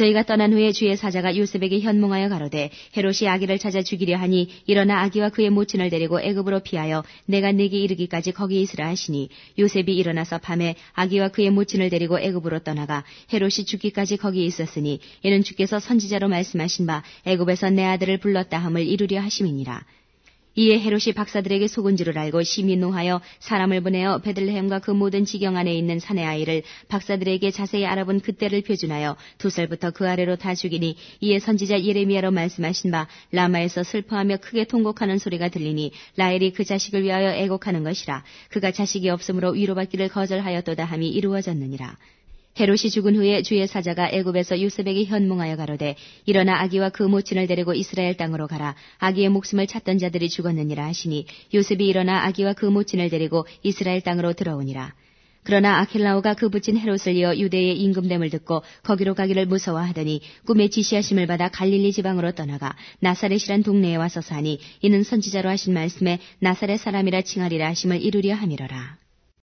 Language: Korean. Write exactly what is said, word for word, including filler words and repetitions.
저희가 떠난 후에 주의 사자가 요셉에게 현몽하여 가로되 헤롯이 아기를 찾아 죽이려 하니 일어나 아기와 그의 모친을 데리고 애굽으로 피하여 내가 네게 이르기까지 거기 있으라 하시니 요셉이 일어나서 밤에 아기와 그의 모친을 데리고 애굽으로 떠나가 헤롯이 죽기까지 거기 있었으니 이는 주께서 선지자로 말씀하신 바 애굽에서 내 아들을 불렀다 함을 이루려 하심이니라. 이에 헤롯이 박사들에게 속은 줄을 알고 심히 노하여 사람을 보내어 베들레헴과 그 모든 지경 안에 있는 사내 아이를 박사들에게 자세히 알아본 그때를 표준하여 두 살부터 그 아래로 다 죽이니 이에 선지자 예레미야로 말씀하신 바 라마에서 슬퍼하며 크게 통곡하는 소리가 들리니 라헬이 그 자식을 위하여 애곡하는 것이라. 그가 자식이 없으므로 위로받기를 거절하였도다 함이 이루어졌느니라. 헤롯이 죽은 후에 주의 사자가 애굽에서 요셉에게 현몽하여 가로되 일어나 아기와 그 모친을 데리고 이스라엘 땅으로 가라. 아기의 목숨을 찾던 자들이 죽었느니라 하시니 요셉이 일어나 아기와 그 모친을 데리고 이스라엘 땅으로 들어오니라. 그러나 아켈라오가 그 붙인 헤롯을 이어 유대의 임금됨을 듣고 거기로 가기를 무서워하더니 꿈에 지시하심을 받아 갈릴리 지방으로 떠나가 나사렛이란 동네에 와서 사니 이는 선지자로 하신 말씀에 나사렛 사람이라 칭하리라 하심을 이루려 함이로라.